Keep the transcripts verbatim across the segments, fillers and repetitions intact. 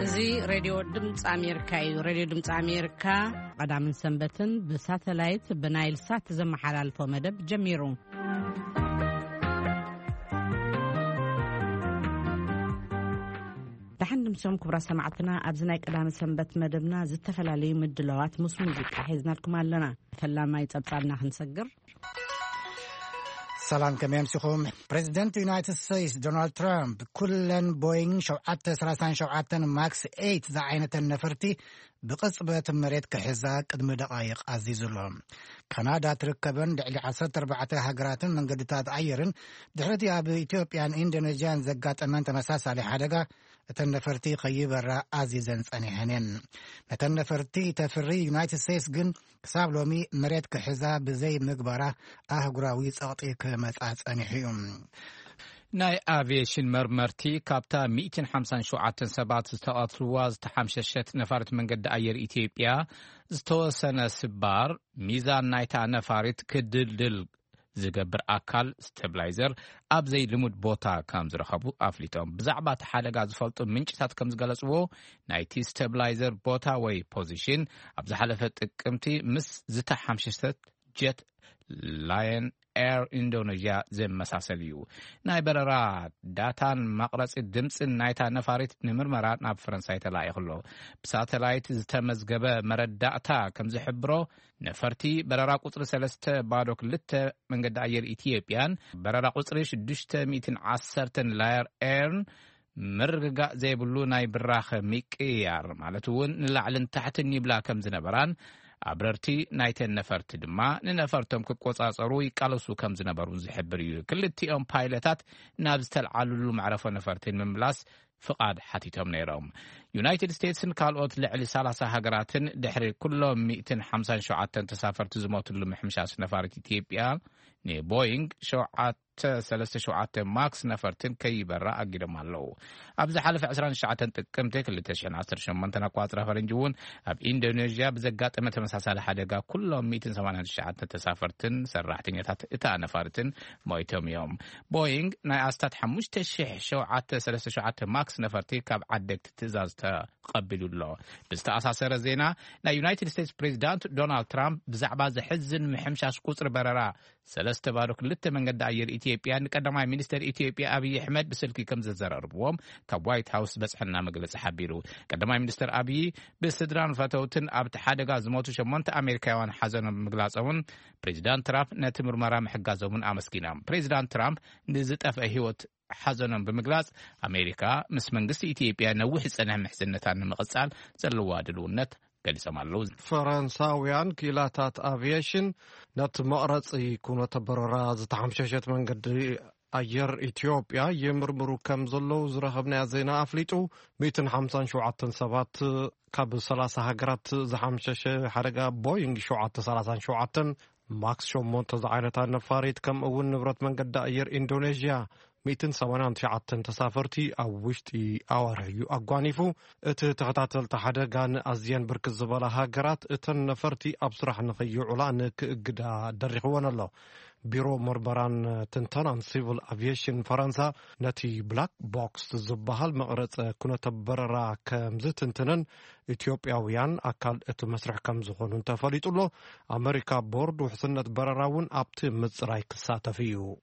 زي راديو دمص أمريكا راديو دمص أمريكا قدام سنبتن بساتلايت بنايل سات زم حلال فمدب جميرو دحن مسوم كبرى سمعتنا أبزناي قدام سنبت مدبنا زتفلالي مدلوات مس موزيكا حيزنا لكم لنا فلما يتصبصالنا خنسجر سلام كم يمسكم بريزيدنت يونايتد ستيتس دونالد ترامب كلن بوينغ شوعات سلاسان شوعاتن ماكس ثمانية ذا عينة النفرتي بقصبة مريت كحزا قدم دقائق عزيز لهم كندا تركبن دعلي عصر أربعة هجراتن من قدتات عيرن دحرتي أب إثيوبيان إندونيسيان زقات أمان تمساس على حدقة تنفرتي قيبر عزيزا ثانيهن نتنفرتي تفري يونايتد ستيتس جن كساب لومي مريت كحزا بزي مقبرة أهجراوي سقطي كمساس ثانيهم ناي آفيشن مرمرتي كابتا مئة وخمسة وسبعين سبات استقاطلوا زتحمششت نفرت من قد أير إثيوبيا زتوسن سبار ميزان نايتا نفرت كدلدل زقبر أكل ستابلايزر أب زي لمود بوتا كام زرخبو أفليتهم بزعبات حالة زفلت منشتات كم زقلسوو نايتي ستابلايزر بوتا وي بوزيشن أب زحلفت اكمتي مس زتحمششت جت لاين اير اندونيسيا زي مساسليو ناي بررات داتان مقرص الدمص نايتا نفاريت نمرمرات ناب فرنساي تلاقي خلو بساتلايت زتمزغبه مرداتا كم زحبرو نفرتي بررا قطر ثلاثة بادو كلته من قد اير اثيوبيان بررا قطر ستة مئة وعشرة لاير ايرن مرغا زي بلو ناي براخ ميقيار معناتو نلعلن تحت نيبلا كم زنبران أبررتي نايتن نفرت دما ننفرتم كقصاصرو يقالسو كم زنبرون زحبر يو كلتيهم بايلوتات نابزتل عللو معرفه نفرتين مملاس فقاد حتيتهم نيرهم يونايتد ستيتسن كالوت لعلي ثلاثة هجراتن دحري كلهم مئة وخمسة وسبعين تسافرت زموت لمحمشاس نفارت إثيوبيا ني بوينغ شوعات ثلاثة شوعات ماكس نفرتن كي برا أجرم الله أبز حلف عشرين شعاتن تكمتك اللي تشين عصر شمان تناقوات رفرنجون أب إندونيسيا بزقات أمت مساسال حدقة كلهم مئة وثمانية شعات تسافرتن سرعتن يتات إتا نفرتن مويتهم يوم بوينغ ناي أستات حموش تشيح شوعات ثلاثة شوعات ماكس نفرتي كاب عدك تتزاز تقبلوا الله بستأساسر الزينة نا يونايتد ستيتس بريزيدنت دونالد ترامب بزعبا زحزن محمشاش قصر بررا سلسة بارك لته من قد عير إثيوبيا نقدماي مينستر إثيوبيا أبي أحمد بسلكي كم زرربوهم كاب وايت هاوس بس حنا مجلس حبيرو قدماي مينستر أبي بسدران فتوتن أبت حادقة زموتو شمونت أمريكاوان حزن مجلسون بريزيدنت ترامب نتمر مرام حجازون أمسكينام بريزيدنت ترامب نزت أفهيوت حزنهم بمجلس أمريكا مس منجست إثيوبيا نوح سنة محزنتان مقصال زلوا دلونت فرنساويان كيلاتات افيشن نت مقرص يكونوا تبررا زتحمششت من قد اير اثيوبيا يمرمرو كم زلو زرخبنا زينا افليطو مئة وخمسة وسبعين سبات كاب ثلاثة هجرات زحمشش حرقه بوينغ شوعات ثلاثة شوعات ماكس شومونت زعينتا نفاريت كم اول نبرت من قد اير اندونيسيا مئة وثمانية وتسعين تسافرتي أو وشتي أواريو أقوانيفو ات تغتاتل تحدقان أزيان بركز زبالة هاقرات اتن نفرتي أبصرح نخيو علان كقدا دريخوان الله بيرو مربران تنتنان سيفل أفيشن فرنسا نتي بلاك بوكس زبهال مقرص كنا تبررا كمز تنتنن إثيوبياويان أكال اتمسرح كمزخونون تفاليط الله أمريكا بورد وحسنة برراون أبت مزراي كساتفيو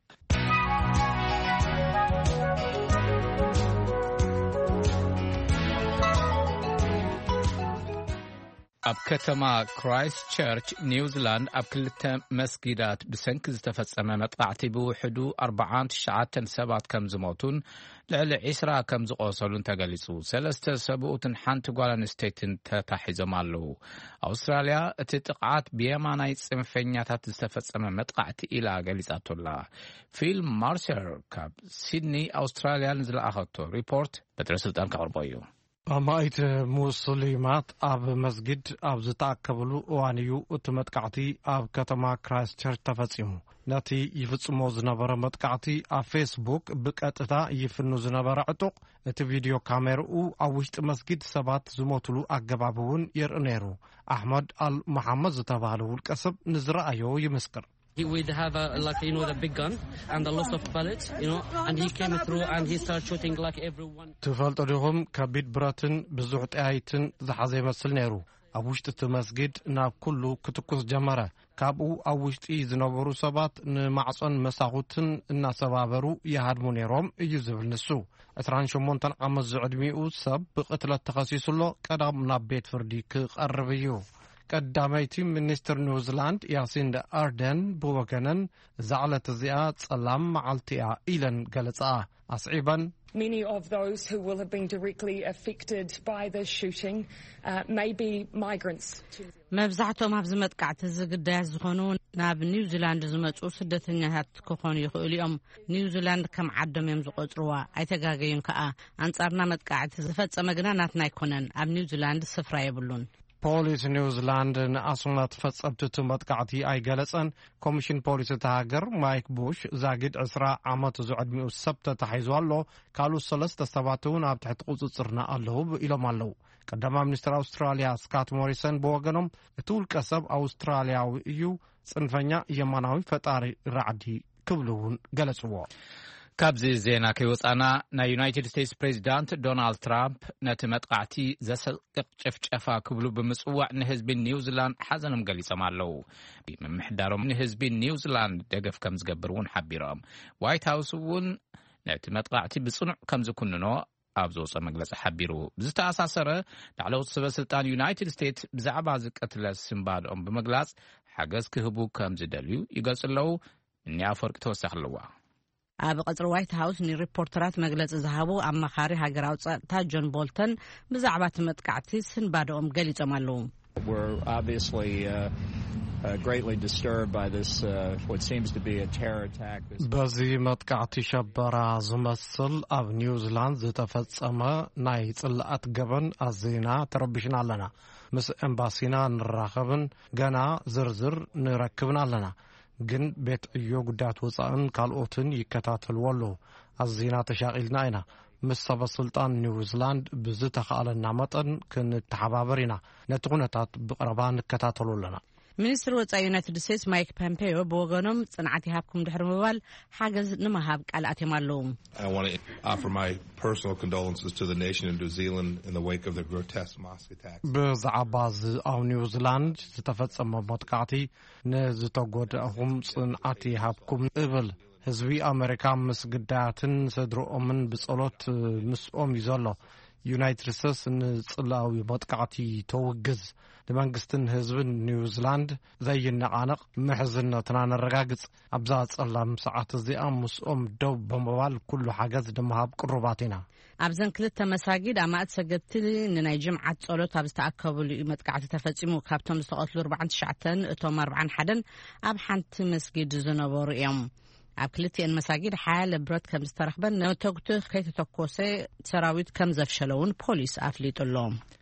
أب كتما كرايست تشيرش نيوزيلاند أب كلتا مسجدات بسنكز تفصم مطلعتي بوحدو أربعان تشعات سبات كم زموتون لعل عسرا كم زقوصلون تقلسو سلسة سبوتن حانت قوالان ستيتن تتحيزم اللو أستراليا تتقعات بيماناي سمفينياتات تفصم مطلعتي إلى قلسات الله فيلم مارسر كاب سيدني أستراليا نزل أخطو ريبورت بترسلتان كغربايو أمايت مسلمات أب مسجد أب زتأكبلو وانيو اتمتقعتي أب كتما كرايست تشيرش تفصيمو ناتي يفصمو زنبره متقعتي أب فيسبوك بقطتا يفنو زنبره عطق ات فيديو كاميرو أو وشت مسجد سبات زموتلو أقبابون يرنيرو أحمد المحمد زتبالو الكسب نزرأيو يمسكر He would have a, like you know the big gun and the loss of bullets, you know, and he came through and he started shooting like everyone. تفلت لهم كبيت براتن بزعت آيتن زحزي مسل نيرو أبوشت المسجد ناب كله كتكوس جمرة كابو أوشت إيز نبرو سبات نمعصن مساغوتن الناسبابرو يهدمو نيروم يجزب النسو أتران شمونتن عمز زعدميو سب بقتل التخصيص الله كدام نابيت فردي كقربيو قداميتي منستر نيوزيلاند ياسيندا أردن بوغنن زعلت زيات سلام معلتيا إلن قلصا أصعبا. Many of those who will have been directly affected by this shooting uh, may be migrants. መብዛሕቶም ኣብ ዝመጥቃዕቲ ዝግዳያት ዝኾኑ ናብ ኒውዚላንድ ዝመጹ ስደተኛታት ክኾኑ ይኽእሉ እዮም። ኒውዚላንድ ከም ዓዶም እዮም ዝቆጽርዋ ኣይተጋገዩን ከዓ ኣንጻርና መጥቃዕቲ ዝፈጸመ ግና ናትና ኣይኮነን ኣብ ኒውዚላንድ ስፍራ የብሉን። ፖሊስ ኒውዚላንድ ንኣስናት ፈጸምቲ መጥቃዕቲ ኣይገለጸን። ኮሚሽን ፖሊስ ተሃገር ማይክ ቡሽ ዛጊድ ዕስራ ዓመት ዝዕድሚኡ ሰብ ተታሒዙ ኣሎ ካልኦት ሰለስተ ሰባት እውን ኣብ ትሕቲ ቁፅፅርና ኣለዉ ኢሎም ኣለዉ። ቀዳማይ ሚኒስትር ኣውስትራልያ ስካት ሞሪሰን ብወገኖም እቲ ውልቀ ሰብ ኣውስትራልያዊ እዩ ጽንፈኛ የማናዊ ፈጣሪ ራዕዲ ክብሉ እውን ገለጽዎ። ካብዚ ዜና ከይወፃና ናይ ዩናይትድ ስቴትስ ፕሬዚዳንት ዶናልድ ትራምፕ ነቲ መጥቃዕቲ ዘሰቅቕ ጭፍጨፋ ክብሉ ብምጽዋዕ ንህዝቢ ኒውዚላንድ ሓዘኖም ገሊፆም ኣለዉ። ብምምሕዳሮም ንህዝቢ ኒውዚላንድ ደገፍ ከም ዝገብር እውን ሓቢሮም ዋይት ሃውስ እውን ነቲ መጥቃዕቲ ብጽኑዕ ከም ዝኩንኖ ኣብ ዝወፀ መግለፂ ሓቢሩ። ብዝተኣሳሰረ ላዕለዎት ሰበስልጣን ዩናይትድ ስቴትስ ብዛዕባ ዝቀትለ ስምባድኦም ብምግላጽ ሓገዝ ክህቡ ከም ዝደልዩ ይገልጹ ኣለዉ። እኒ ኣፈወርቂ ተወሳኺ ኣለዋ። ኣብ ቀጽሪ ዋይት ሃውስ ንሪፖርተራት መግለፂ ዝሃቡ ኣማኻሪ ሃገራዊ ጸጥታ ጆን ቦልተን ብዛዕባ እቲ መጥቃዕቲ ስንባድኦም ገሊፆም ኣለዉ። We're obviously uh, uh, greatly disturbed by this uh, what seems to be a terror attack. በዚ መጥቃዕቲ ሸበራ ዝመስል ኣብ ኒውዚላንድ ዝተፈጸመ ናይ ጽልኣት ገበን ኣዜና ተረቢሽና ኣለና። ምስ ኤምባሲና ንራኸብን ገና ዝርዝር ንረክብን ኣለና። ግን ቤት ዕዮ ጉዳያት ወፃእን ካልኦትን ይከታተልዎ ኣለዉ። ኣዜና ተሻቒልና ኢና ምስ ሰበስልጣን ኒውዚላንድ ብዝተኸኣለና መጠን ክንተሓባበር ኢና ነቲ ኩነታት ብቐረባ ንከታተሉ ኣለና። ሚኒስትር ወፃኢ ዩናይትድ ስቴትስ ማይክ ፖምፔዮ ብወገኖም ጽንዓት ይሃብኩም ድሕሪ ምባል ሓገዝ ንምሃብ ቃልኣት እዮም ኣለዉ። I want to offer my personal condolences to the nation of New Zealand in the wake of the grotesque mosque attack. ብዛዕባ ኣብ ኒውዚላንድ ዝተፈጸመ መጥቃዕቲ ንዝተጎድአኹም ጽንዓት ይሃብኩም እብል ህዝቢ ኣሜሪካ ምስ ግዳያትን ስድሮኦምን ብጸሎት ምስኦም እዩ ዘሎ። ዩናይትድ ስቴትስ ንጽላዊ መጥቃዕቲ ተወግዝ ንመንግስትን ህዝብን ኒውዚላንድ ዘይነቃነቕ ምሕዝነትና ነረጋግጽ ኣብዛ ጸላም ሰዓት እዚኣ ምስኦም ደው ብምባል ኩሉ ሓገዝ ንምሃብ ቅሩባት ኢና። ኣብዘን ክልተ መሳጊድ ኣማእት ሰገድቲ ንናይ ጅምዓት ጸሎት ኣብ ዝተኣከብሉ እዩ መጥቃዕቲ ተፈጺሙ። ካብቶም ዝተቐትሉ ኣርባዕተ ሽዱሽተ እቶም ኣርባዕተ ሓደ ኣብ ሓንቲ መስጊድ ዝነበሩ እዮም። ኣብ ክልቲአን መሳጊድ ሓያለ ብረት ከም ዝተረኽበን ነተግቱ ከይተተኮሰ ሰራዊት ከም ዘፍሸለውን ፖሊስ ኣፍሊጡ ኣሎ።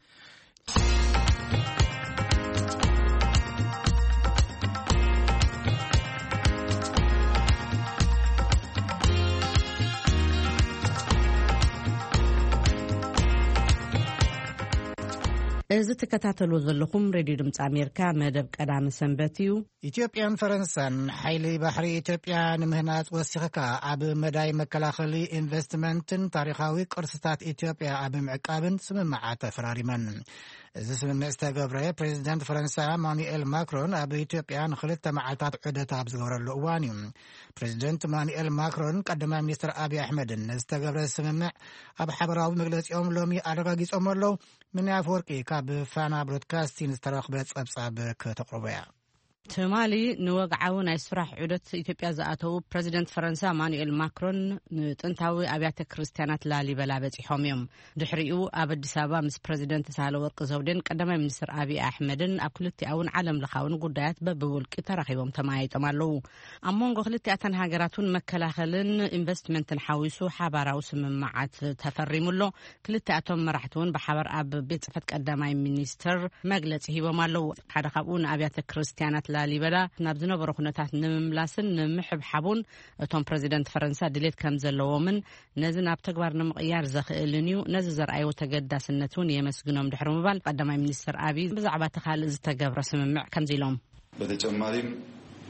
እዚ ተከታተሉ ዘለኹም ሬድዮ ድምፂ ኣሜሪካ መደብ ቀዳሚ ሰንበት እዩ። ኢትዮጵያን ፈረንሳን ሓይሊ ባሕሪ ኢትዮጵያ ንምህናፅ ወሲኽካ ኣብ መዳይ መከላኸሊ ኢንቨስትመንትን ታሪኻዊ ቅርስታት ኢትዮጵያ ኣብ ምዕቃብን ስምምዓት ተፈራሪመን። እዚ ስምምዕ ዝተገብረ ፕሬዚደንት ፈረንሳ ማኑኤል ማክሮን ኣብ ኢትዮጵያ ንክልተ መዓልታት ዑደት ኣብ ዝገበረሉ እዋን እዩ። ፕሬዚደንት ማኑኤል ማክሮን ቀዳማይ ሚኒስትር አብይ አሕመድን ዝተገብረ ስምምዕ ኣብ ሓበራዊ መግለፂኦም ሎሚ ኣረጋጊፆም ኣለዉ። ምን ኣፈወርቂ ካብ ፋና ብሮድካስቲንግ ዝተረኽበ ጸብጻብ ከተቕርበ እያ። ትማሊ ንወግዓዊ ናይ ስራሕ ዑደት ኢትዮጵያ ዝኣተው ፕሬዚደንት ፈረንሳ ማኑኤል ማክሮን ንጥንታዊ ኣብያተ ክርስቲያናት ላሊበላ በፂሖም እዮም። ድሕሪኡ ኣብ አዲስ አበባ ምስ ፕሬዚደንት ሳህለወርቅ ዘውዴን ቀዳማይ ሚኒስትር አብይ አሕመድን ኣብ ክልቲአውን ዓለም ለኻውን ጉዳያት በብውልቂ ተራኺቦም ተማያይጦም ኣለዉ። ኣብ መንጎ ክልቲአተን ሃገራቱን መከላኸልን ኢንቨስትመንትን ሓዊሱ ሓባራዊ ስምምዓት ተፈሪሙሎ። ክልቲአቶም መራሕቲ እውን ብሓባር ኣብ ቤት ጽሕፈት ቀዳማይ ሚኒስትር መግለፂ ሂቦም ኣለዉ። ሓደ ካብኡ ንኣብያተ ክርስቲያናት ላሊበላ ናብ ዝነበሩ ኩነታት ንምምላስን ንምሕብሓቡን እቶም ፕሬዚደንት ፈረንሳ ድሌት ከም ዘለዎምን ነዚ ናብ ተግባር ንምቕያር ዘኽእልን እዩ ነዚ ዘርኣዩ ተገዳስነት እውን የመስግኖም ድሕሪ ምባል ቀዳማይ ሚኒስትር አብይ ብዛዕባ ተኻልእ ዝተገብረ ስምምዕ ከምዚ ኢሎም። በተጨማሪም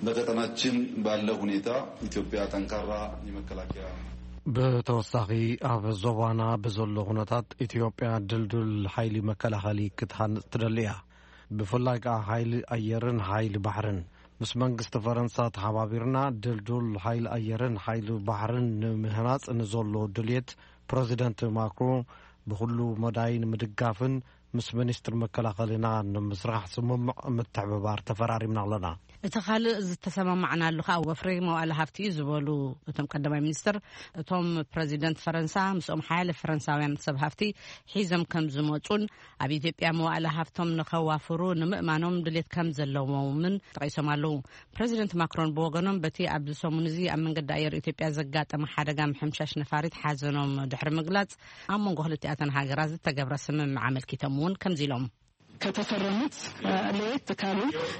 በቀጠናችን ባለው ሁኔታ ኢትዮጵያ ጠንካራ የመከላከያ ብተወሳኺ ኣብ ዞባና ብዘሎ ኩነታት ኢትዮጵያ ድልድል ሓይሊ መከላኸሊ ክትሃንጽ ትደሊ እያ ብፍላይ ከዓ ሓይሊ ኣየርን ሓይሊ ባሕርን ምስ መንግስቲ ፈረንሳ ተሓባቢርና ድልድል ሓይሊ ኣየርን ሓይሊ ባሕርን ንምህናጽ ንዘሎ ድልየት ፕሬዚደንት ማክሮን ብኩሉ መዳይ ንምድጋፍን ምስ ሚኒስትር መከላኸሊና ንምስራሕ ስምምዕ ምትሕብባር ተፈራሪምና ኣለና እቲ ካልእ ዝተሰማማዕና ኣለካ ወፍሪ መዋዕለ ሃፍቲ ዝበሉ እቶም ቀዳማይ ሚኒስትር እቶም ፕሬዚደንት ፈረንሳ ምስኦም ሓያለ ፈረንሳውያን ሰብ ሃፍቲ ሒዞም ከም ዝመጹን ኣብ ኢትዮጵያ መዋዕለ ሃፍቶም ንኸዋፍሩ ንምእማኖም ድሌት ከም ዘለዎምን ጠቂሶም ኣለዉ ፕሬዚደንት ማክሮን ብወገኖም በቲ ኣብ ሰሙን እዚ ኣብ መንገዲ ኣየር ኢትዮጵያ ዘጋጠመ ሓደጋ ምሕምሻሽ ነፋሪት ሓዘኖም ድሕሪ ምግላጽ ኣብ መንጎ ክልቲአተን ሃገራት ዝተገብረ ስምምዕ ኣመልኪቶም እውን ከምዚ ኢሎም ከተፈረሙት ለየት ካሉ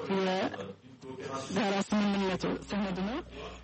ዛራ ስምምነቱ ሰነድ ነው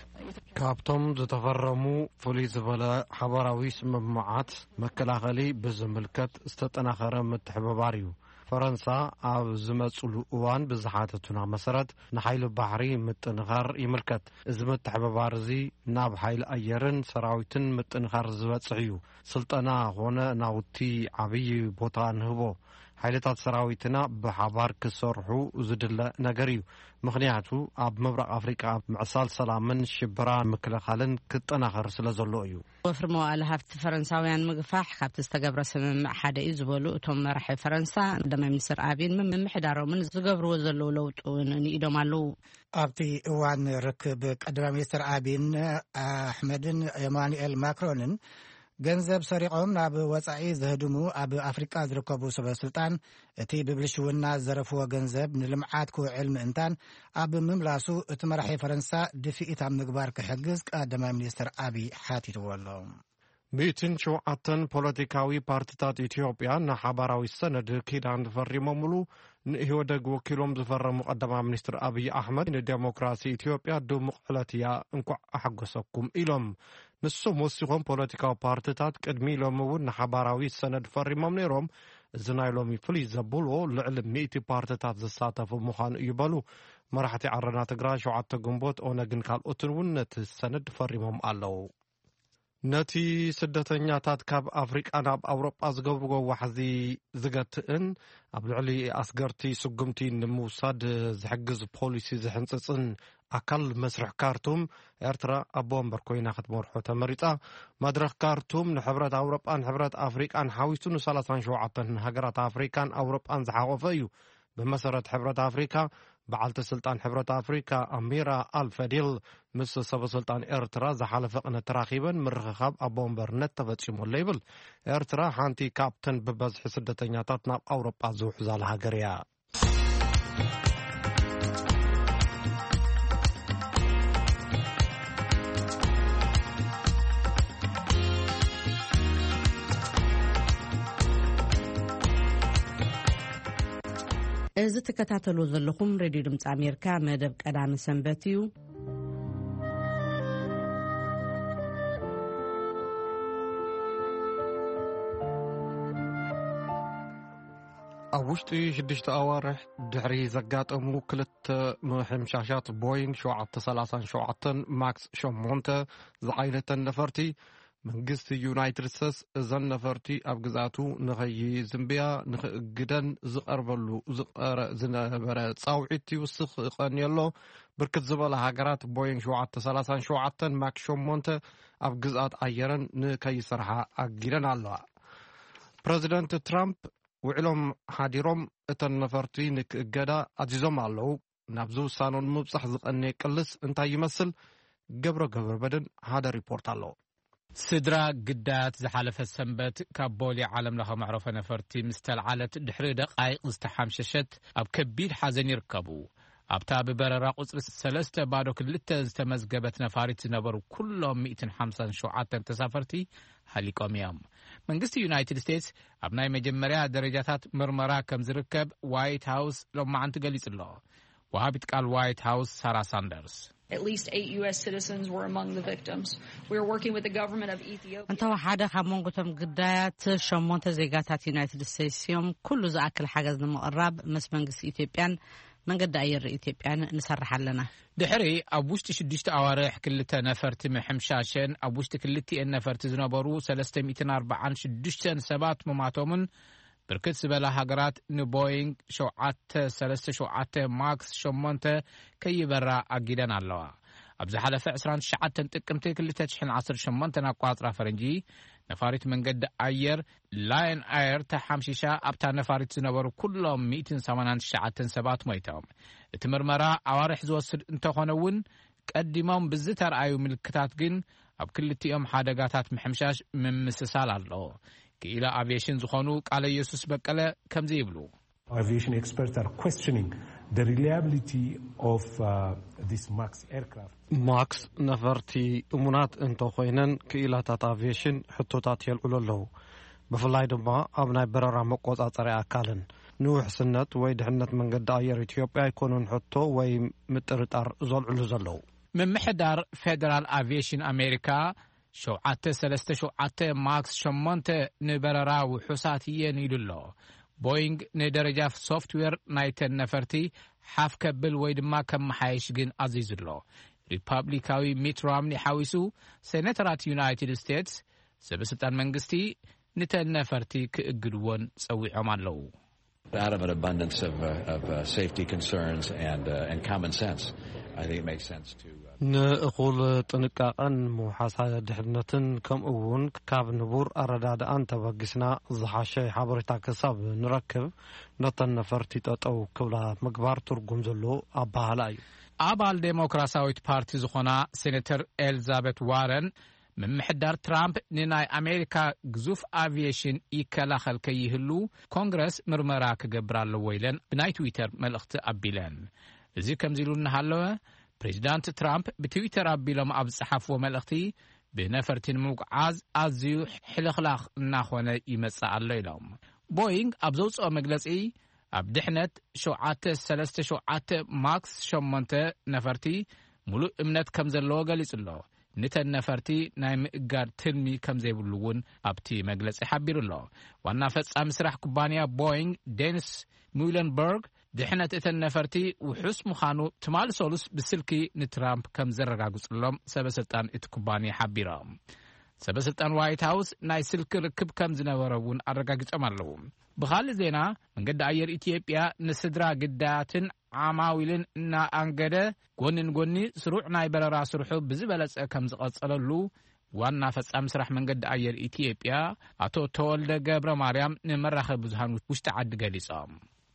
ካብቶም ዝተፈረሙ ፍሉይ ዝበለ ሓበራዊ ስምምዓት መከላኸሊ ብዝምልከት ዝተጠናኸረ ምትሕብባር እዩ ፈረንሳ ኣብ ዝመጽሉ እዋን ብዝሓተቱና መሰረት ንሓይሊ ባሕሪ ምጥንኻር ይምልከት እዚ ምትሕብባር እዚ ናብ ሓይሊ ኣየርን ሰራዊትን ምጥንኻር ዝበጽሕ እዩ ስልጠና ኾነ ናውቲ ዓብዪ ቦታ ንህቦ ሓይልታት ሰራዊትና ብሓባር ክሰርሑ ዝድለ ነገር እዩ ምክንያቱ ኣብ ምብራቅ ኣፍሪካ ምዕሳል ሰላምን ሽብራን ምክልኻልን ክጠናኸር ስለ ዘሎ እዩ ወፍሪ መዋዕለ ሃፍቲ ፈረንሳውያን ምግፋሕ ካብቲ ዝተገብረ ስምምዕ ሓደ እዩ ዝበሉ እቶም መራሒ ፈረንሳ ቀዳማይ ሚኒስትር አብይን ምምሕዳሮምን ዝገብርዎ ዘለዉ ለውጢ ንኢዶም ኣለዉ ኣብቲ እዋን ርክብ ቀዳማይ ሚኒስትር አብይን ኣሕመድን ኤማኑኤል ማክሮንን ገንዘብ ሰሪቆም ናብ ወጻኢ ዘህድሙ ኣብ ኣፍሪቃ ዝርከቡ ሰበስልጣን እቲ ብብልሽውና ዘረፍዎ ገንዘብ ንልምዓት ክውዕል ምእንታን ኣብ ምምላሱ እቲ መራሒ ፈረንሳ ድፊኢት ኣብ ምግባር ክሕግዝ ቀዳማይ ሚኒስትር አብይ ሓቲትዎ ኣሎ ሚእትን ሸውዓተን ፖለቲካዊ ፓርቲታት ኢትዮጵያ ንሓባራዊ ሰነድ ኪዳን ፈሪሞምሉ ንኢህወደግ ወኪሎም ዝፈረሙ ቀዳማይ ሚኒስትር አብይ አሕመድ ንዴሞክራሲ ኢትዮጵያ ድሙቕ ዕለት እያ እንኳዕ ኣሐጎሰኩም ኢሎም ንሶም ወሲኾም ፖለቲካዊ ፓርቲታት ቅድሚ ኢሎም እውን ንሓባራዊ ሰነድ ፈሪሞም ነይሮም እዚ ናይ ሎሚ ፍሉይ ዘብልዎ ልዕሊ ሚእቲ ፓርቲታት ዝሳተፉ ምዃኑ እዩ በሉ መራሕቲ ዓረና ትግራይ ሸውዓተ ግንቦት ኦነግን ካልኦትን እውን ነቲ ሰነድ ፈሪሞም ኣለዉ ነቲ ስደተኛታት ካብ ኣፍሪቃ ናብ ኣውሮጳ ዝገብርዎ ዋሕዚ ዝገትእን ኣብ ልዕሊ ኣስገርቲ ስጉምቲ ንምውሳድ ዝሕግዝ ፖሊሲ ዝሕንፅፅን ኣካል መስርሕ ካርቱም ኤርትራ ኣብ ወንበር ኮይና ክትመርሖ ተመሪፃ መድረኽ ካርቱም ንሕብረት ኣውሮጳን ሕብረት ኣፍሪቃን ሓዊሱ ንሰላሳ ሸውዓተ ሃገራት ኣፍሪካን ኣውሮጳን ዝሓቆፈ እዩ ብመሰረት ሕብረት ኣፍሪካ በዓልቲ ስልጣን ሕብረት ኣፍሪካ ኣሚራ ኣልፈዲል ምስ ሰበስልጣን ኤርትራ ዝሓለፈ ቅነት ተራኺበን ምርኽኻብ ኣብ ወንበርነት ተፈፂሙሉ ይብል ኤርትራ ሓንቲ ካብተን ብበዝሒ ስደተኛታት ናብ ኣውሮጳ ዝውሕዛላ ሃገር እያ እዚ ተከታተሉ ዘለኹም ሬድዮ ድምፂ ኣሜሪካ መደብ ቀዳሚ ሰንበት እዩ ኣብ ውሽጢ ሽዱሽተ ኣዋርሕ ድሕሪ ዘጋጠሙ ክልተ ምሕምሻሻት ቦይንግ ሸውዓተ ሰላሳ ሸውዓተ ማክስ ሸሞንተ ዝዓይነተን ነፈርቲ መንግስቲ ዩናይትድ ስቴትስ እዘን ነፈርቲ ኣብ ግዛቱ ንኸይዝምብያ ንኽእግደን ዝቐርበሉ ዝነበረ ፃውዒት ይውስኽ ይቐንየሎ ብርክት ዝበለ ሃገራት ቦይንግ ሸውዓተ ሰላሳ ሸውዓተ ማክስ ሸሞንተ ኣብ ግዛት ኣየረን ንከይሰርሓ ኣጊደን ኣለዋ ፕሬዚደንት ትራምፕ ውዕሎም ሓዲሮም እተን ነፈርቲ ንክእገዳ ኣዚዞም ኣለዉ ናብዚ ውሳኖ ንምብፃሕ ዝቐነየ ቅልስ እንታይ ይመስል ገብረ ገብረ በድን ሓደ ሪፖርት ኣለዎ ስድራ ግዳያት ዝሓለፈ ሰንበት ካብ ቦሊ ዓለም ለኸ መዕረፈ ነፈርቲ ምስ ተልዓለት ድሕሪ ደቃይቕ ዝተሓምሸሸት ኣብ ከቢድ ሓዘን ይርከቡ ኣብታ ብበረራ ቁፅሪ ሰለስተ ባዶ ክልተ ዝተመዝገበት ነፋሪት ዝነበሩ ኩሎም ሚእትን ሓምሳን ሸውዓተን ተሳፈርቲ ሃሊቆም እዮም መንግስቲ ዩናይትድ ስቴትስ ኣብ ናይ መጀመርያ ደረጃታት ምርመራ ከም ዝርከብ ዋይት ሃውስ ሎማዓንቲ ገሊጹ ኣሎ ወሃቢት ቃል ዋይት ሃውስ ሳራ ሳንደርስ At least eight U S citizens were among the victims. We are working with the government of Ethiopia. እንተው ሓደ ካብ መንጎቶም ግዳያት ሸሞንተ ዜጋታት ዩናይትድ ስቴትስ እዮም ኩሉ ዝኣክል ሓገዝ ንምቕራብ ምስ መንግስቲ ኢትዮጵያን መንገዲ ኣየር ኢትዮጵያን ንሰርሕ ኣለና ድሕሪ ኣብ ውሽጢ ሽዱሽተ ኣዋርሕ ክልተ ነፈርቲ ምሕምሻሽን ኣብ ውሽጢ ክልቲአን ነፈርቲ ዝነበሩ ሰለስተ ሚእትን ኣርባዓን ሽዱሽተን ሰባት መማቶምን ብርክት ዝበላ ሃገራት ንቦይንግ ሸውዓተ ሰለስተ ሸውዓተ ማክስ ሸሞንተ ከይበራ ኣጊደን ኣለዋ ኣብ ዝሓለፈ ዕስራን ትሽዓተን ጥቅምቲ ክልተ ሽሕን ዓሰርተ ሸሞንተ ኣቋፅራ ፈረንጂ ነፋሪት መንገዲ ኣየር ላየን ኣየር ተሓምሺሻ ኣብታ ነፋሪት ዝነበሩ ኩሎም ሚእትን ሰማንያን ትሽዓተን ሰባት ሞይቶም እቲ ምርመራ ኣዋርሕ ዝወስድ እንተኾነ እውን ቀዲሞም ብዝተረኣዩ ምልክታት ግን ኣብ ክልቲኦም ሓደጋታት ምሕምሻሽ ምምስሳል ኣሎ ክኢላ አቪዬሽን ዝኾኑ ቃለ ኢየሱስ በቀለ ከምዚ ይብሉ Aviation experts are questioning the reliability of uh, this MAX aircraft. MAX ነፈርቲ እሙናት እንተ ኮይነን ክኢላታት አቪዬሽን ሕቶታት የልዑለለዉ ብፍላይ ድማ ኣብ ናይ በረራ መቆጻጸሪ ኣካልን ንውሕስነት ወይ ድሕነት መንገዲ ኣየር ኢትዮጵያ ይኮኑን ሕቶ ወይ ምጥርጣር ዘልዑሉ ዘለዉ ምምሕዳር ፌደራል አቪዬሽን ኣሜሪካ ሸውዓተ ሰለስተ ሸውዓተ ማክስ ሸሞንተ ንበረራ ውሑሳት እየን ኢሉሎ ቦይንግ ንደረጃ ሶፍትዌር ናይተን ነፈርቲ ሓፍ ከብል ወይ ድማ ከመሓየሽ ግን ኣዚዙሎ ሪፐብሊካዊ ሚት ሮምኒ ሓዊሱ ሴኔተራት ዩናይትድ ስቴትስ ሰበስልጣን መንግስቲ ንተን ነፈርቲ ክእግድዎን ፀዊዖም ኣለዉ Out of an abundance of, uh, of uh, safety concerns and, uh, and common sense, I think it makes sense to... ንእኹል ጥንቃቐን ምውሓሳት ድሕነትን ከምኡውን ካብ ንቡር ኣረዳድኣን ተበጊስና ዝሓሸ ሓበሬታ ክሳብ ንረክብ ነተን ነፈርቲ ጠጠው ክብላ ምግባር ትርጉም ዘለዎ ኣባህላ እዩ ኣባል ዴሞክራሲያዊት ፓርቲ ዝኾና ሴኔተር ኤልዛቤት ዋረን ምምሕዳር ትራምፕ ንናይ ኣሜሪካ ግዙፍ አቪዬሽን ይከላኸል ከይህሉ ኮንግረስ ምርመራ ክገብር ኣለዎ ኢለን ብናይ ትዊተር መልእኽቲ ኣቢለን እዚ ከምዚ ኢሉ እናሃለወ ፕሬዚዳንት ትራምፕ ብትዊተር ኣቢሎም ኣብ ዝጸሓፍዎ መልእኽቲ ብነፈርቲ ንምጉዓዝ ኣዝዩ ሕልኽላኽ እናኾነ ይመጽእ ኣሎ ኢሎም ቦይንግ ኣብ ዘውፅኦ መግለጺ ኣብ ድሕነት ሸውዓተ ሰለስተ ሸውዓተ ማክስ ሸሞንተ ነፈርቲ ሙሉእ እምነት ከም ዘለዎ ገሊጹ ኣሎ ንተን ነፈርቲ ናይ ምእጋድ ትልሚ ከም ዘይብሉ እውን ኣብቲ መግለጺ ሓቢሩ ኣሎ ዋና ፈጻሚ ስራሕ ኩባንያ ቦይንግ ዴኒስ ሙለንበርግ ድሕነት እተን ነፈርቲ ውሑስ ምዃኑ ትማል ሶሉስ ብስልኪ ንትራምፕ ከም ዘረጋግጽሎም ሰበስልጣን እቲ ኩባንያ ሓቢሮም ሰበስልጣን ዋይት ሃውስ ናይ ስልኪ ርክብ ከም ዝነበረ እውን ኣረጋጊጾም ኣለዉ ብኻልእ ዜና መንገዲ ኣየር ኢትዮጵያ ንስድራ ግዳያትን ዓማዊልን እናኣንገደ ጎንን ጎኒ ስሩዕ ናይ በረራ ስርሑ ብዝበለጸ ከም ዝቐጸለሉ ዋና ፈጻሚ ስራሕ መንገዲ ኣየር ኢትዮጵያ ኣቶ ተወልደ ገብረ ማርያም ንመራኸቢ ብዙሃን ውሽጢ ዓዲ ገሊጾም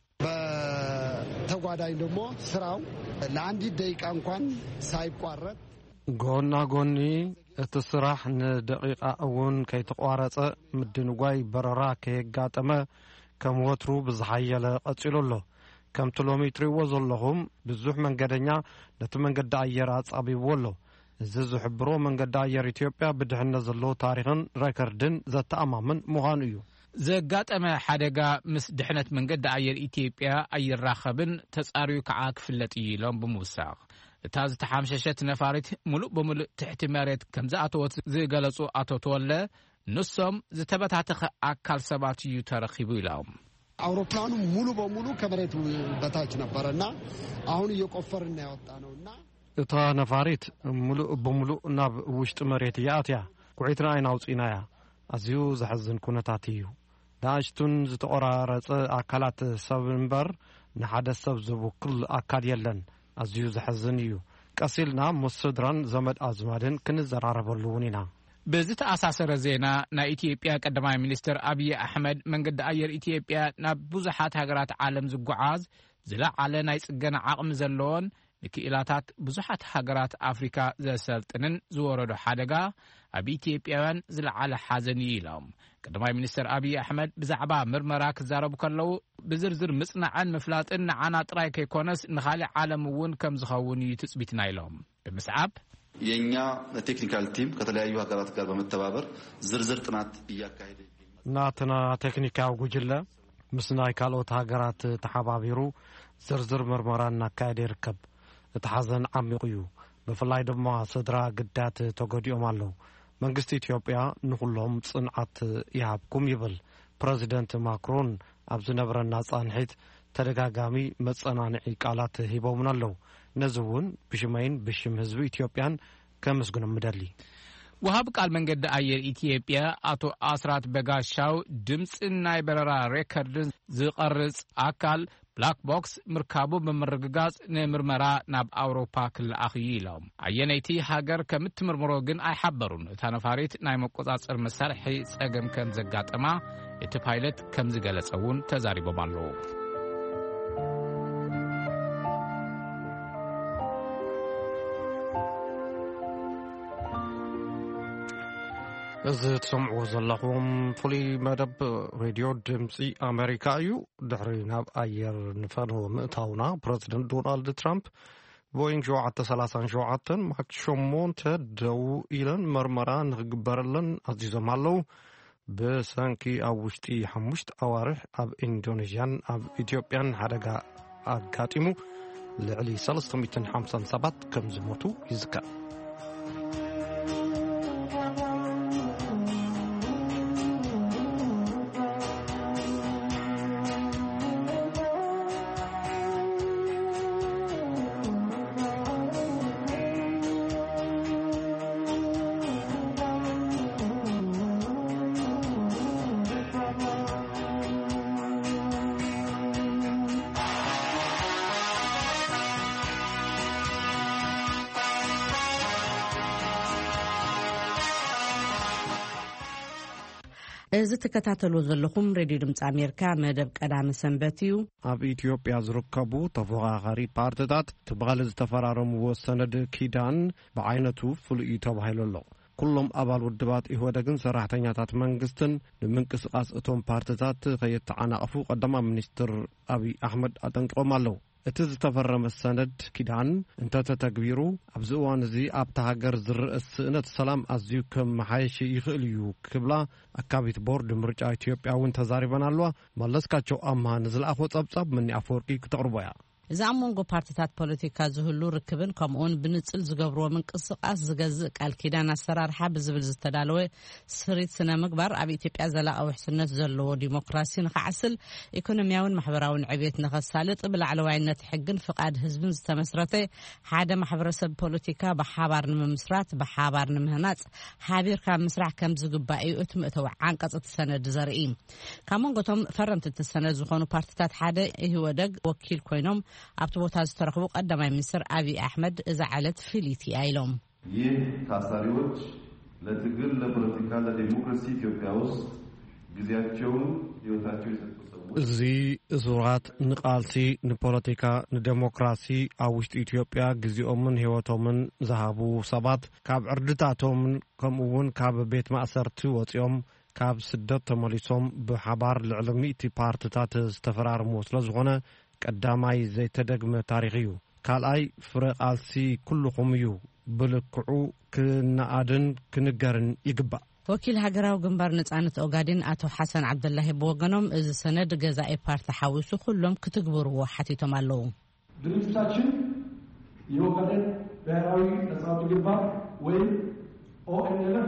በተጓዳኝ ደግሞ ስራው ለአንዲት ደቂቃ እንኳን ሳይቋረጥ ጎና ጎኒ እቲ ስራሕ ንደቂቃ እውን ከይተቋረጸ ምድንጓይ በረራ ከየጋጠመ ከም ወትሩ ብዝሓየለ ቀጺሉ ኣሎ ከም ሎሚ ትሪእዎ ዘለኹም ብዙሕ መንገደኛ ነቲ መንገዲ ኣየር ኣጻቢብዎ ኣሎ እዚ ዝሕብሮ መንገዲ ኣየር ኢትዮጵያ ብድሕነት ዘለዎ ታሪኽን ሬከርድን ዘተኣማምን ምዃኑ እዩ ዘጋጠመ ሓደጋ ምስ ድሕነት መንገዲ ኣየር ኢትዮጵያ ኣይራኸብን ተጻርዩ ከዓ ክፍለጥ እዩ ኢሎም ብምውሳኽ እታ ዝተሓምሸሸት ነፋሪት ሙሉእ ብምሉእ ትሕቲ መሬት ከም ዝኣተወት ዝገለጹ ኣቶ ተወለ ንሶም ዝተበታተኸ ኣካል ሰባት እዩ ተረኺቡ ኢሎም አውሮፕላኑ ሙሉ በሙሉ ከመሬት በታች ነበርና አሁን እየቆፈርን ያወጣ ነውና እታ ነፋሪት ሙሉእ በሙሉእ ናብ ውሽጢ መሬት ያኣትያ ኩዒትና አይናውጽናያ ኣዝዩ ዘሕዝን ኩነታት እዩ ዳሽቱን ዝተቆራረጸ አካላት ሰብ እንበር ንሓደ ሰብ ዝውክል አካል የለን ኣዝዩ ዘሕዝን እዩ ቀሲልና ሙስድራን ዘመድ ኣዝማድን ክንዘራረበሉ ውኒና በዚህ ተአሳሰረ ዜና ናይ ኢትዮጵያ ቀዳማይ ሚኒስትር አብይ አህመድ መንገዲ አየር ኢትዮጵያ ናብ ብዙሓት ሃገራት ዓለም ዝጓዓዝ ዝለዓለ ናይ ጽገና ዓቕሚ ዘለዎን ንክኢላታት ብዙሓት ሃገራት አፍሪካ ዘሰልጥንን ዝወረዶ ሓደጋ ኣብ ኢትዮጵያውያን ዝለዓለ ሓዘን ኢሎም ቀዳማይ ሚኒስትር አብይ አህመድ ብዛዕባ ምርመራ ክዛረቡ ከለው ብዝርዝር ምጽናዕን ምፍላጥን ንዓና ጥራይ ከይኮነስ ንኻሊእ ዓለም እውን ከም ዝኸውን እዩ ትጽቢትና ኢሎም ብምስዓብ የኛ ቴክኒካል ቲም ከተለያዩ ሀገራት ጋር በመተባበር ዝርዝር ጥናት እያካሄደ ናትና ቴክኒካው ጉጅለ ምስናይ ካልኦት ሀገራት ተሓባቢሩ ዝርዝር ምርመራ እናካሄደ ይርከብ እቲ ሓዘን ዓሚቕ እዩ ብፍላይ ድማ ስድራ ግዳት ተገዲኦም ኣለዉ መንግስቲ ኢትዮጵያ ንኹሎም ጽንዓት ይሃብኩም ይብል ፕሬዚደንት ማክሮን ኣብ ዝነበረና ጻንሒት ተደጋጋሚ መጸናንዒ ቃላት ሂቦምና ኣለዉ ነዚ እውን ብሽመይን ብሽም ህዝቢ ኢትዮጵያን ከመስግኖም ምደሊ وهاب قال من قد أير إثيوبيا أتو أسرات بغاشاو دمس ناي بررا ريكورد زقرص أكل بلاك بوكس مركابو بمرغغاز نمرمرا ناب أوروبا كل أخيلهم عينيتي هاجر كمتمرمرو جن أي حبرون تنفاريت ناي مقصاصر مسارحي صقم كان زغاطما ات بايلوت كم زغلصون تزاريبو بانلو እዚ ትሰምዑ ዘለኹም ፍሉይ መደብ ሬድዮ ድምፂ ኣሜሪካ እዩ ድሕሪ ናብ ኣየር ንፈንዎ ምእታውና ፕረዚደንት ዶናልድ ትራምፕ ቦይንግ ሰብዓተ ሰላሳ ሸውዓተ ማክስ ሸሞንተ ደው ኢለን መርመራ ንኽግበረለን ኣዚዞም ኣለዉ ብሰንኪ ኣብ ውሽጢ ሓሙሽተ ኣዋርሕ ኣብ ኢንዶኔዥያን ኣብ ኢትዮጵያን ሓደጋ ኣጋጢሙ ልዕሊ ሰለስተ ሚእቲ ሓምሳ ሰባት ከም ዝሞቱ ይዝከር እዚ ተከታተሉ ዘለኹም ሬድዮ ድምጽ ኣሜሪካ መደብ ቀዳም ሰንበትዩ ኣብ ኢትዮጵያ ዝርከቡ ተፎኻኻሪ ፓርቲታት ትብቓል ዝተፈራረምዎ ሰነድ ኪዳን ብዓይነቱ ፍሉይ ተባሂሉ ኣሎ ኩሎም ኣባል ውድባት ኢህወደግን ሰራሕተኛታት መንግስትን ንምንቅስቓስ እቶም ፓርቲታት ከየተዓናቕፉ ቀዳማ ሚኒስትር አብይ አሕመድ አጠንቅቆም ኣለዉ እቲ ዝተፈረመ ሰነድ ኪዳን እንተተተግቢሩ ኣብዚ እዋን እዚ ኣብታ ሃገር ዝርአስ ስእነት ሰላም ኣዝዩ ከመሓየሽ ይኽእል እዩ ክብላ ኣካቢት ቦርድ ምርጫ ኢትዮጵያ እውን ተዛሪበን ኣለዋ መለስካቸው ኣምሃ ንዝለኣኾ ጸብጻብ ምኒ ኣፈወርቂ ክትቕርቦ እያ እዚ ኣብ መንጎ ፓርቲታት ፖለቲካ ዝህሉ ርክብን ከምኡውን ብንጽል ዝገብርዎ ምንቅስቓስ ዝገዝእ ቃል ኪዳን ኣሰራርሓ ብዝብል ዝተዳለወ ስሪት ስነ ምግባር ኣብ ኢትዮጵያ ዘላቒ ውሕስነት ዘለዎ ዲሞክራሲ ንኽዓስል ኢኮኖሚያውን ማሕበራውን ዕብየት ንኸሳልጥ ብላዕለዋይነት ሕግን ፍቓድ ህዝብን ዝተመስረተ ሓደ ማሕበረሰብ ፖለቲካ ብሓባር ንምምስራት ብሓባር ንምህናጽ ሓቢርካ ምስራሕ ከም ዝግባእ እዩ እቲ ምእተዊ ዓንቀጽ እቲ ሰነድ ዘርኢ ካብ መንጎቶም ፈረምቲ እቲ ሰነድ ዝኾኑ ፓርቲታት ሓደ ኢህወደግ ወኪል ኮይኖም ኣብቲ ቦታ ዝተረኽቡ ቀዳማይ ሚኒስትር አብይ አሕመድ እዛ ዓለት ፊሊቲ አይሎም ይህ ታሳሪዎች ለትግል ለፖለቲካ ለዲሞክራሲ ኢትዮጵያ ውስጥ ጊዜያቸውን ህይወታቸው የሰጡ ሰዎች እዚ እዙራት ንቃልሲ ንፖለቲካ ንዲሞክራሲ ኣብ ውሽጢ ኢትዮጵያ ጊዜኦምን ህይወቶምን ዝሃቡ ሰባት ካብ ዕርድታቶምን ከምኡውን ካብ ቤት ማእሰርቲ ወፂኦም ካብ ስደት ተመሊሶም ብሓባር ልዕሊ ሚእቲ ፓርቲታት ዝተፈራረሙ ስለዝኾነ ቀዳማይ ዘይተደግመ ታሪኽ እዩ ካልኣይ ፍረ ቃልሲ ኩልኹም እዩ ብልክዑ ክነኣድን ክንገርን ይግባእ ወኪል ሃገራዊ ግንባር ነጻነት ኦጋዴን አቶ ሐሰን ዓብደላሂ በወገኖም እዚ ሰነድ ገዛኢ ፓርቲ ሓዊሱ ኩሎም ክትግብርዎ ሓቲቶም ኣለዉ ድርጅታችን የኦጋዴን ብሔራዊ ነጻነት ግንባር ወይም ኦኤንኤልኤፍ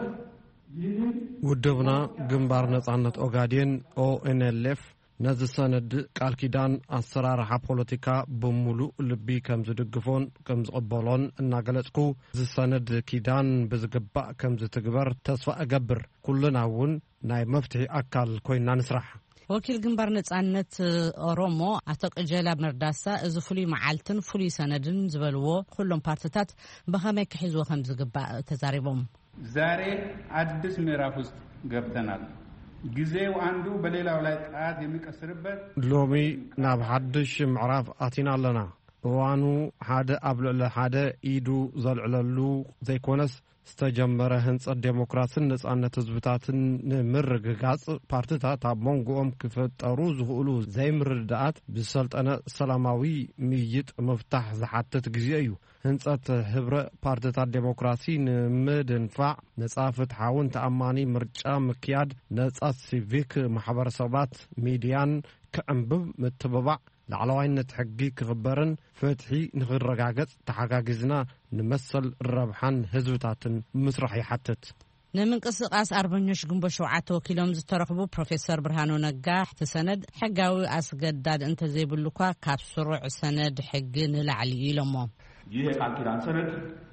ውድብና ግንባር ነጻነት ኦጋዴን ኦኤንኤልኤፍ ነዚ ሰነድ ቃል ኪዳን ኣሰራርሓ ፖለቲካ ብሙሉእ ልቢ ከም ዝድግፎን ከም ዝቕበሎን እናገለጽኩ እዚ ሰነድ ኪዳን ብዝግባእ ከም ዝትግበር ተስፋ እገብር ኩልና እውን ናይ መፍትሒ ኣካል ኮይና ንስራሕ ወኪል ግንባር ነጻነት ኦሮሞ አቶ ቀጀላ መርዳሳ እዚ ፍሉይ መዓልትን ፍሉይ ሰነድን ዝበልዎ ኩሎም ፓርቲታት በኸመይ ክሕዝዎ ከም ዝግባእ ተዛሪቦም ዛሬ አዲስ ምዕራፍ ውስጥ ገብተናል ጊዜው አንዱ በሌላው ላይ ጣት የሚቀስርበት ሎሚ ናብ ሓድሽ ምዕራፍ አቲና ኣለና እዋኑ ሓደ ኣብ ልዕሊ ሓደ ኢዱ ዘልዕለሉ ዘይኮነስ ዝተጀመረ ህንጸት ዴሞክራሲን ነጻነት ህዝብታትን ንምርግጋጽ ፓርቲታት ኣብ መንጎኦም ክፈጠሩ ዝኽእሉ ዘይምርድዳኣት ብሰልጠነ ሰላማዊ ምይይጥ ምፍታሕ ዝሓትት ግዜ እዩ ህንጸት ህብረ ፓርቲታት ዴሞክራሲ ንምድንፋዕ ነጻ ፍትሓውን ተኣማኒ ምርጫ ምክያድ ነጻ ሲቪክ ማሕበረሰባት ሚድያን ክዕንብብ ምትብባዕ ላዕለዋይነት ሕጊ ክኽበርን ፍትሒ ንኽረጋገጽ ተሓጋጊዝና ንመሰል ረብሓን ህዝብታትን ምስራሕ ይሓትት ንምንቅስቃስ አርበኞች ግንቦት ሸውዓተ ወኪሎም ዝተረኽቡ ፕሮፌሰር ብርሃኑ ነጋ ተሰነድ ሕጋዊ አስገዳድ እንተ ዘይብሉኳ ካብ ስሩዕ ሰነድ ሕግ ንላዕሊ ኢሎሞ ይህ የቃል ኪዳን ሰነድ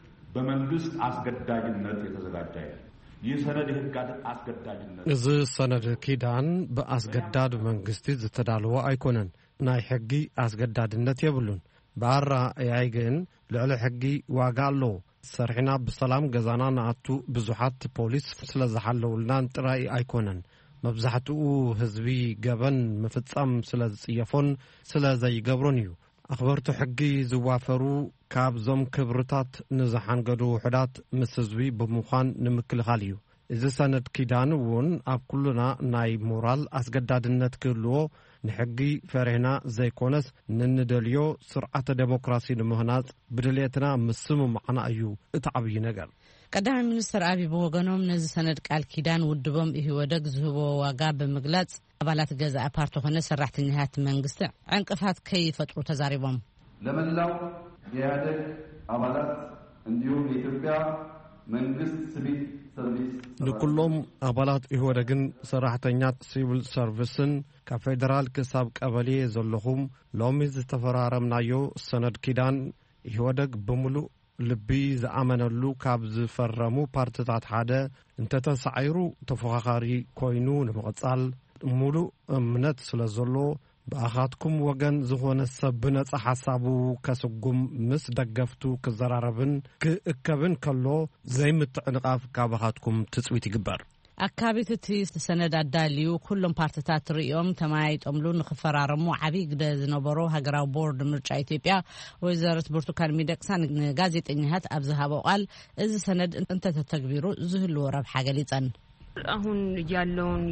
በመንግስት አስገዳጅነት የተዘጋጀ ይህ ሰነድ የሕግ አስገዳጅነት እዚ ሰነድ ኪዳን በአስገዳድ መንግስት ዝተዳለወ አይኮነን ናይ ሕጊ አስገዳድነት የብሉን ባራ ያይገን ልዕሊ ሕጊ ዋጋ አሎ ሰርሕና በሰላም ገዛና ናቱ ብዙሓት ፖሊስ ስለዝሓለውልናን ጥራይ አይኮነን መብዛሕትኡ ህዝቢ ገበን መፍጻም ስለዝጽየፎን ስለዘይገብሮን እዩ አኽበርቱ ሕጊ ዝዋፈሩ ካብዞም ክብርታት ንዝሓንገዱ ውሕዳት ምስ ህዝቢ ብምዃን ንምክልኻል እዩ እዚ ሰነድ ኪዳን እውን ኣብ ኩሉና ናይ ሞራል አስገዳድነት ክህልዎ ንሕጊ ፈሪሕና ዘይኮነስ ንንደልዮ ስርዓተ ዴሞክራሲ ንምህናጽ ብድልየትና ምስሙ ማዕና እዩ እቲ ዓብይ ነገር ቀዳማይ ሚኒስትር አብይ በወገኖም ነዚ ሰነድ ቃል ኪዳን ውድቦም ይወደግ ዝህቦ ዋጋ በመግለጽ አባላት ገዛ ፓርቲ ሆነ ሰራሕተኛታት መንግስት ዕንቅፋት ከይፈጥሩ ተዛሪቦም ለመላው የኢህአዴግ አባላት እንዲሁም የኢትዮጵያ መንግስት ሲቪል ሰርቪስ ንኩሎም አባላት ኢህወደግን ሰራሕተኛት ሲቪል ሰርቪስን ካብ ፌደራል ክሳብ ቀበሌ ዘለኹም ሎሚ ዝተፈራረምናዮ ሰነድ ኪዳን ኢህወደግ ብምሉእ ልቢ ዝኣመነሉ ካብ ዝፈረሙ ፓርቲታት ሓደ እንተተሳዒሩ ተፎኻኻሪ ኮይኑ ንምቕጻል ሙሉእ እምነት ስለዘሎ በአኻትኩም ወገን ዝኾነ ሰብ ነጻ ሐሳቡ ከስጉም ምስ ደገፍቱ ክዘራረብን ክእከብን ከሎ ዘይምትዕንቃፍ ካብኻትኩም ትጽዊት ይግበር አካቢት እቲ ሰነድ አዳልዩ ኩሎም ፓርቲታት ሪኦም ተማያይጦምሉ ንኽፈራረሙ ዓብይ ግደ ዝነበሮ ሃገራዊ ቦርድ ምርጫ ኢትዮጵያ ወይዘሪት ብርቱካን ሚደቅሳ ንጋዜጠኛታት ኣብ ዝሃበው ቃል እዚ ሰነድ እንተተተግቢሩ ዝህልዎ ረብሓ ገሊጸን አሁን ያለውን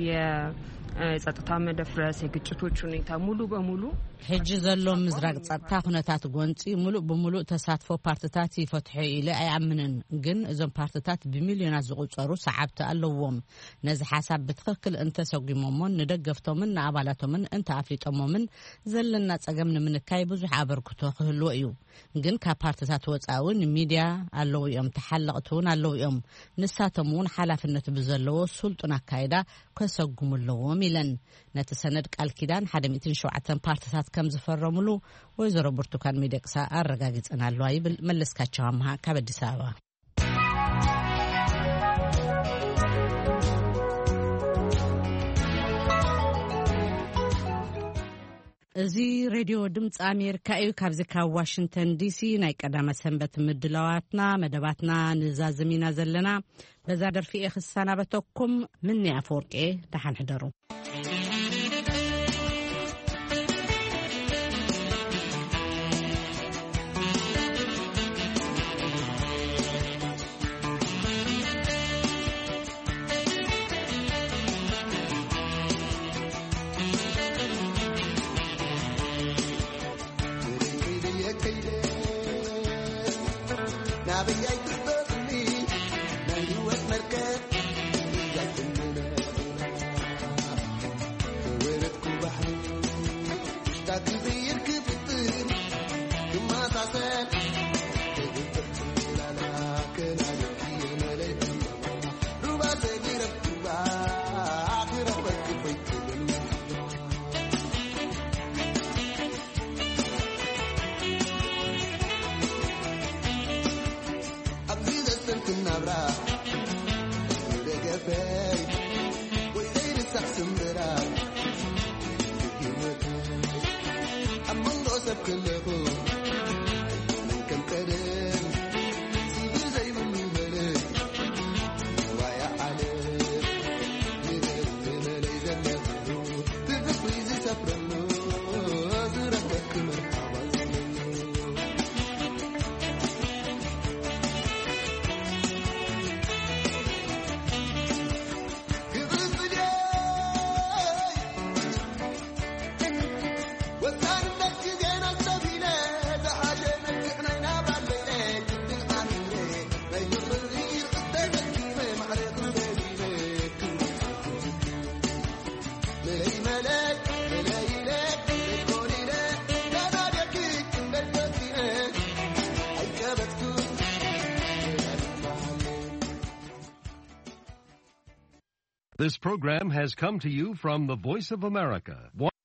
የጸጥታ መደፍረስ የግጭቶች ሁኔታ ሙሉ በሙሉ ሕጂ ዘሎ ምዝራቅ ጸጥታ ሁነታት ጎንጺ ሙሉ በሙሉ ተሳትፎ ፓርቲታት ይፈትሑ ኢለ አያምንን ግን እዞም ፓርቲታት በሚሊዮናት ዝቁጸሩ ሰዓብቲ ኣለዎም ነዚ ሓሳብ በትክክል እንተ ሰጉሞምን ንደገፍቶምን ንኣባላቶምን እንተ ኣፍሊጦሞምን ዘለና ጸገም ንምንካይ ብዙሕ ኣበርክቶ ክህልዎ እዩ ግን ካብ ፓርቲታት ወጻውን ሚድያ ኣለው እዮም ተሓለቕቱን ኣለው እዮም ንሳቶምን ሓላፍነት ብዘለዎ ሱልጡን አካይዳ ከሰጉምለዎም ኢለን ነቲ ሰነድ ቃል ኪዳን one hundred seventy ፓርቲታት ከም ዝፈረሙሉ ወይዘሮ ብርቱካን ሚደቅሳ አረጋግጸናል ይብል መለስካቸው አምሃ ከአዲስ አበባ እዚ ሬዲዮ ድምጽ አሜሪካ እዩ ካብዚ ካብ ዋሽንግተን ዲሲ ናይ ቀዳመ ሰንበት ምድላዋትና መደባትና ንዛዝሚና ዘለና በዛ ደርፊ እኽሳናበተኩም ምን ያፈርቄ ደሓን ሕደሩ What's that? This program has come to you from the Voice of America.